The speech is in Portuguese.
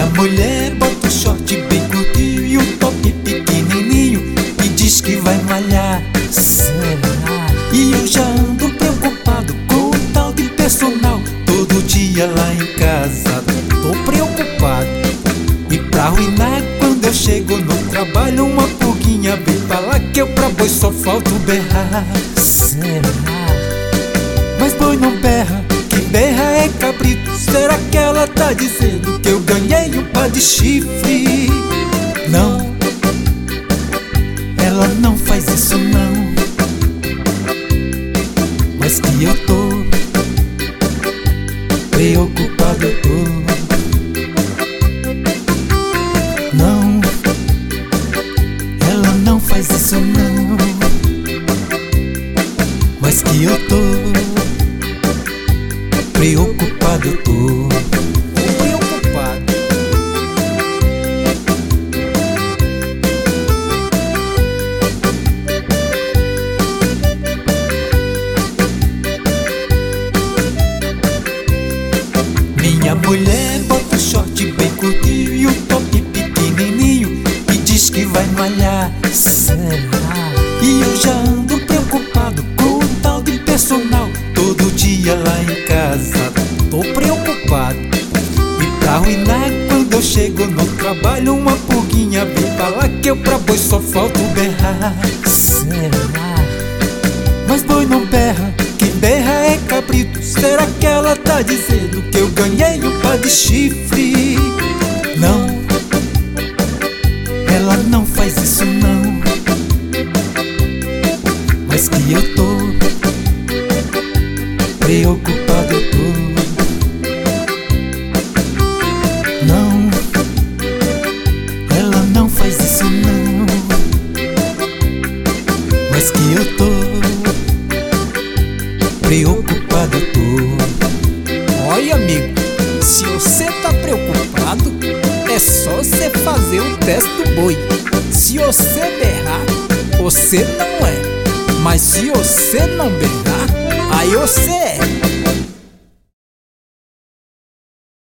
mulher bota o short bem curtinho e um top pequenininho e diz que vai malhar. Será? E eu já ando preocupado com o tal de personal. Todo dia lá em casa tô preocupado. E pra arruinar, quando eu chego no trabalho, uma pulguinha vem falar que eu pra boi só falta berrar. Será? Mas boi não berra, que berra é cabrito. Será que ela tá dizendo que eu ganhei um par de chifre? Não, ela não faz isso não. Mas que eu tô preocupado, eu tô. Não, ela não faz isso não. Mas que eu tô preocupado, eu tô preocupado. Minha mulher bota o short bem curtinho e um top pequenininho e diz que vai malhar. Será? E eu já ando preocupado com o tal de personal. Todo dia lá em casa tô preocupado. E pra arruinar, quando eu chego no trabalho, uma pulguinha vem falar que eu pra boi só falta berrar. Será? Mas boi não berra, que berra é cabrito. Será que ela tá dizendo que eu ganhei um par de chifre? Não, ela não faz isso não. Mas que eu tô preocupado, eu tô. Não, ela não faz isso não. Mas que eu tô preocupado, eu tô. Olha, amigo, se você tá preocupado, é só você fazer o teste do boi. Se você berrar, você não é. Mas se você não berrar, aí você é.